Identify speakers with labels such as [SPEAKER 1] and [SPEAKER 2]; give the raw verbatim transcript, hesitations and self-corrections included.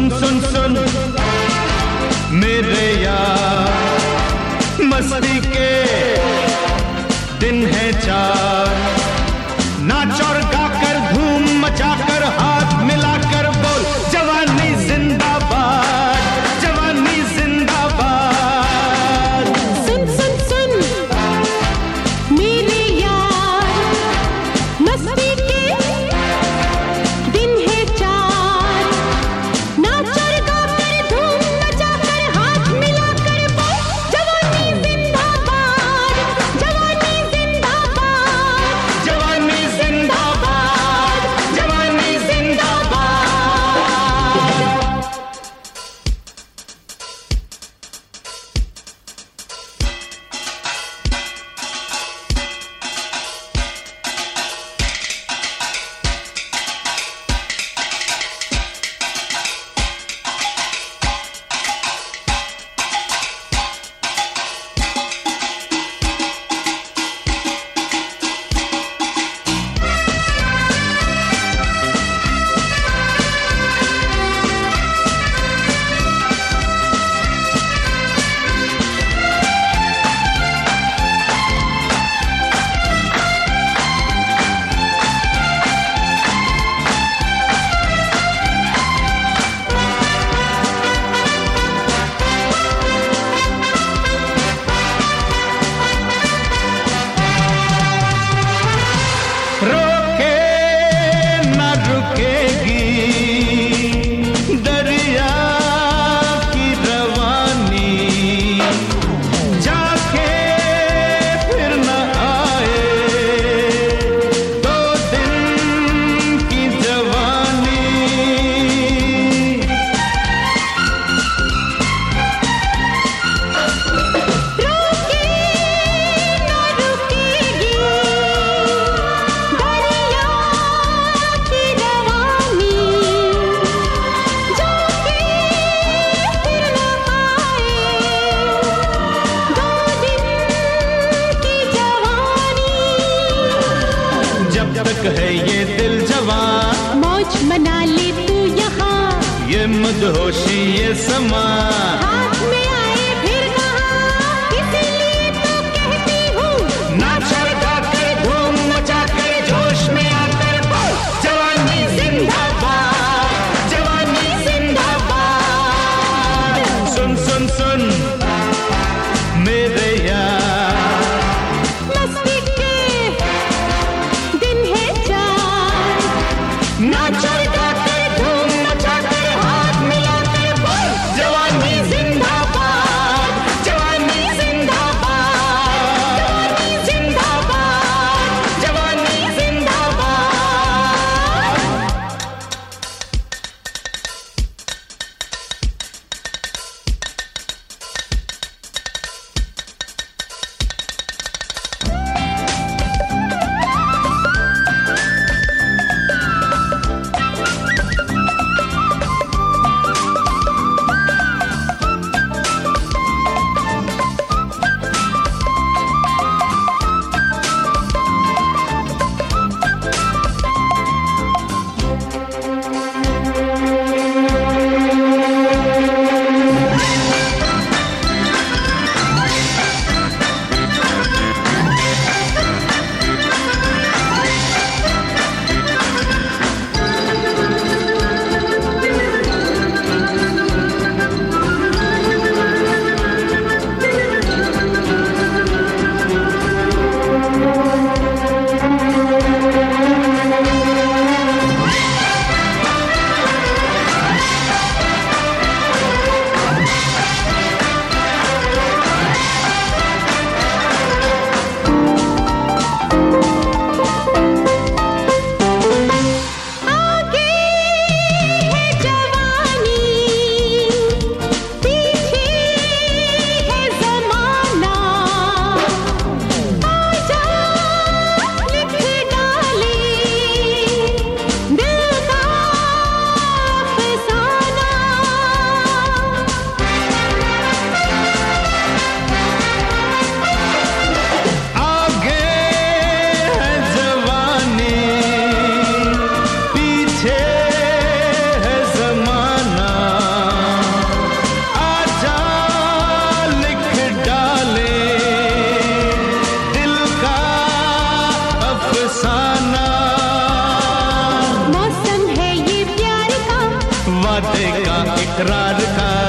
[SPEAKER 1] सुन सुन सुन मेरे यार, मस्ती के दिन है चार, नाच और गाकर धूम मचाकर हाथ मिलाकर बोल जवानी जिंदाबाद, जवानी जिंदाबाद।
[SPEAKER 2] सुन सुन सुन मेरे यार, मस्ती के दिन है चार, नाच और गाकर धूम मचाकर हाथ मिलाकर बोल जवानी जिंदाबाद, जवानी जिंदाबाद,
[SPEAKER 1] जवानी जिंदाबाद, जवानी जिंदाबाद। रोके न रुकेगी दरिया की रवानी, जाके फिर न आए दो दिन की जवानी।
[SPEAKER 2] रोके न रुकेगी दरिया की रवानी, जाके फिर न आए दो दिन की जवानी।
[SPEAKER 1] जब तक है ये दिल जवान,
[SPEAKER 2] मौज मना ले तू यहाँ,
[SPEAKER 1] ये मदहोशी ये समा,
[SPEAKER 2] हाथ में आए फिर कहाँ, इसीलिए तो कहती हूँ
[SPEAKER 1] नाच और गाकर धूम मचाकर जोश में आकर बोल जवानी जिंदाबाद, जवानी जिंदाबाद। सुन सुन सुन मेरे यार,
[SPEAKER 2] मस्ती के दिन है चार,
[SPEAKER 1] नाच और गाकर धूम मचाकर हाथ मिलाकर बोल जवानी जिंदाबाद। इकरार का।